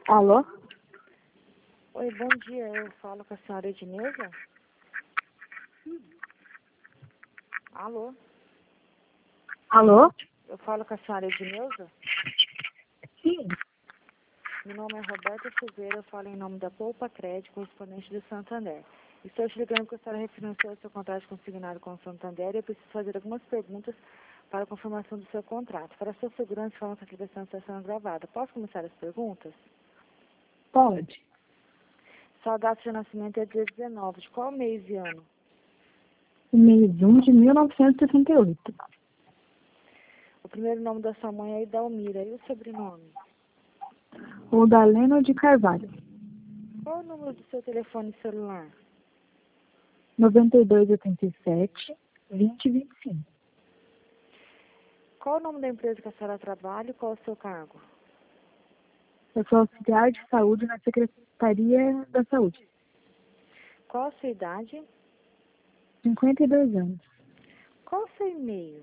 Alô? Oi, bom dia. Eu falo com a senhora Edneuza? Alô? Alô? Eu falo com a senhora Edneuza? Sim. Meu nome é Roberta Silveira, eu falo em nome da Poupa Crédito, correspondente do Santander. Estou te ligando porque a senhora refinanciou o seu contrato consignado com o Santander e eu preciso fazer algumas perguntas para a confirmação do seu contrato. Para a sua segurança, falando que a ligação está sendo gravada. Posso começar as perguntas? Pode. Sua data de nascimento é dia 19. De qual mês e ano? Mês 1 de 1968. O primeiro nome da sua mãe é Idalmira. E o sobrenome? Odaleno de Carvalho. Qual o número do seu telefone celular? 9287 2025. Qual o nome da empresa que a senhora trabalha e qual o seu cargo? Eu sou auxiliar de saúde na Secretaria da Saúde. Qual a sua idade? 52 anos. Qual o seu e-mail?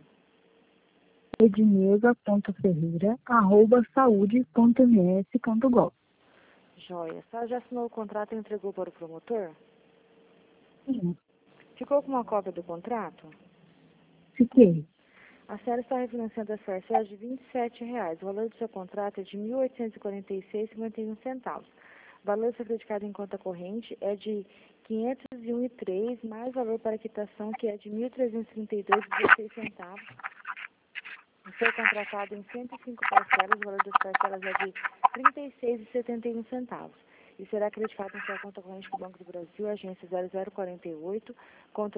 edneuza.ferreira@saude.ms.gov. Joia. A senhora já assinou o contrato e entregou para o promotor? Sim. Ficou com uma cópia do contrato? Fiquei. A senhora está refinanciando as parcelas de R$ 27,00. O valor do seu contrato é de R$ 1.846,51. O valor a ser creditado em conta corrente é de R$ 501,03, mais valor para quitação, que é de R$ 1.332,16. Foi contratado em 105 parcelas, o valor das parcelas é de R$ 36,71. E será acreditado em sua conta corrente do Banco do Brasil, agência 0048, conta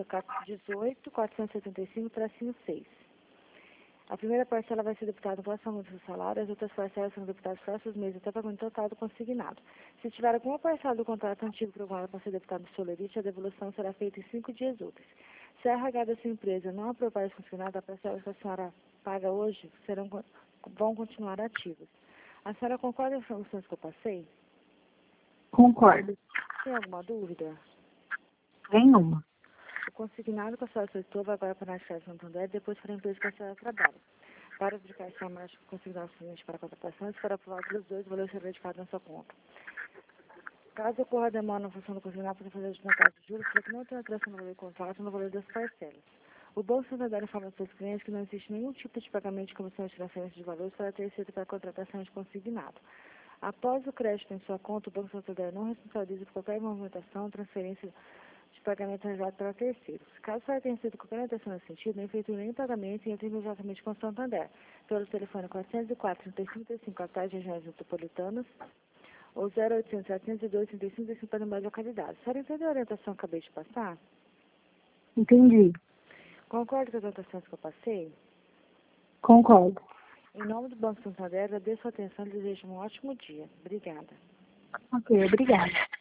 18.475-6. A primeira parcela vai ser debitada no próximo mês do salário, as outras parcelas serão debitadas nos próximos meses até o pagamento total do consignado. Se tiver alguma parcela do contrato antigo programada para ser debitada no seu limite, a devolução será feita em 5 dias úteis. Se a RH da sua empresa não aprovar esse consignado, as parcelas que a senhora paga hoje vão continuar ativas. A senhora concorda com as soluções que eu passei? Concordo. Tem alguma dúvida? Nenhuma. O consignado que a senhora solicitou vai agora para a National Santander e depois para a empresa que a senhora trabalha. Para verificar se a marcha consignado suficiente para a contratação, se for aprovado pelos dois, o valor será verificado na sua conta. Caso ocorra demora na função do consignado para fazer o mercado de juros, para que não tenha alteração no valor do contrato no valor das parcelas. O Banco Santander informa aos seus clientes que não existe nenhum tipo de pagamento de comissão de transferência de valores para terceiro para a contratação de consignado. Após o crédito em sua conta, o Banco Santander não responsabiliza por qualquer movimentação, transferência de pagamento realizado para terceiros. Caso a senhora tenha sido qualquer orientação nesse sentido, não efetue nenhum pagamento e entre imediatamente com o Santander, pelo telefone 404-3535, capitais regionais metropolitanas, ou 0800 702 3535 para demais localidades. A senhora entendeu a orientação que acabei de passar? Entendi. Concorda com as orientações que eu passei? Concordo. Em nome do Banco Santander, agradeço a atenção e desejo um ótimo dia. Obrigada. Ok, obrigada.